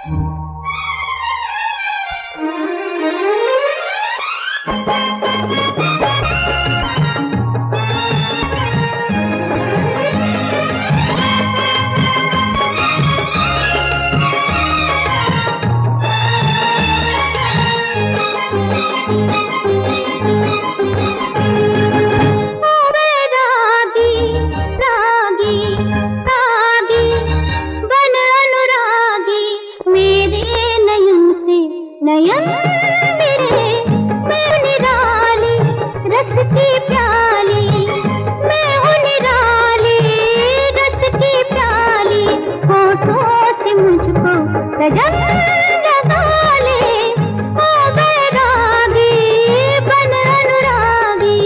नयन मेरे मैं निराली रस की प्याली, मैं हूँ निराली रस की प्याली। होठों से मुझको सजन लगा ले, ओ बैरागी बन अनुरागी।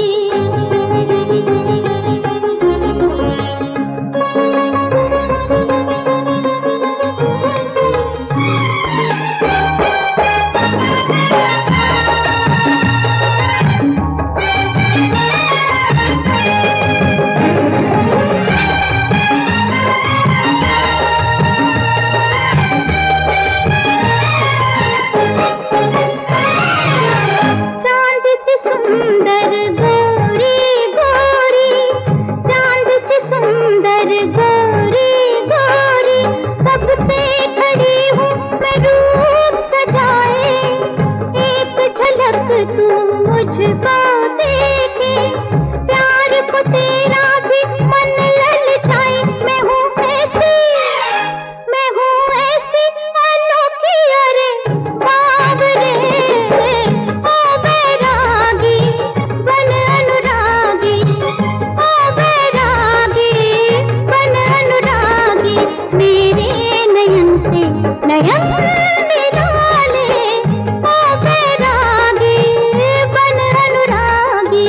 सुंदर गोरी गोरी, चांद से सुंदर गोरी गोरी, सबसे खड़ी हूँ मैं रूप सजाए। एक झलक तू मुझको देखे, प्यार को तेरा भी मन ललचाए। मैं हूँ ऐसी अनोखी, अरे बावरे ओ बैरागी बन अनुरागी, ओ बैरागी बन अनुरागी। मेरे नयन से नयन निराले, ओ बैरागी बन अनुरागी।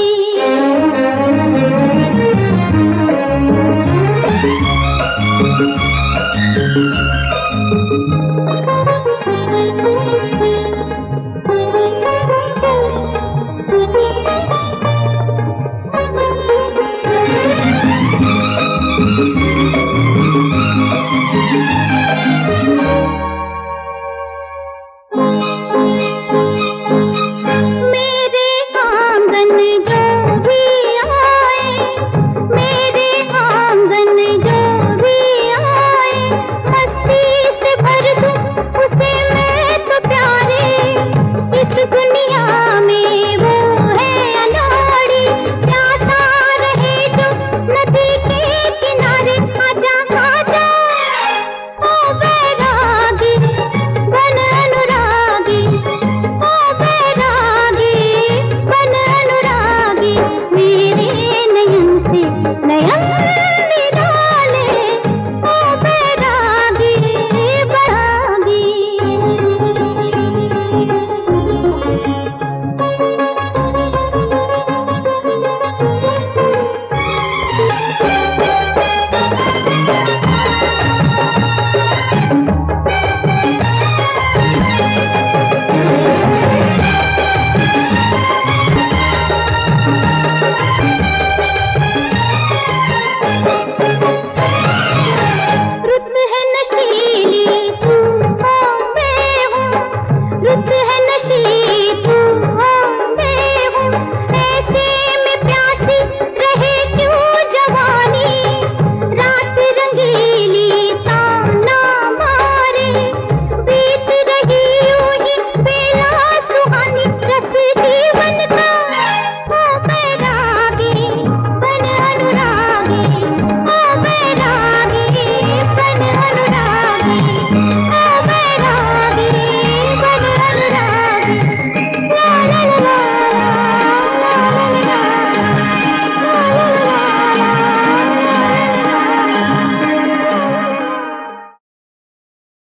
मेरे आंगन जो भी आए, मेरे आंगन जो भी आए, मस्ती से भर दूं उसे मैं तो प्यारे। इस दुनिया में वो है अनाड़ी, प्यासा रहे जो नदी के किनारे। आजा आजा ओ बैरागी बन अनुरागी, ओ बैरागी बन अनुरागी। मेरे नयन से नयन निराले, ओ बैरागी बैरागी। रुत है नशीली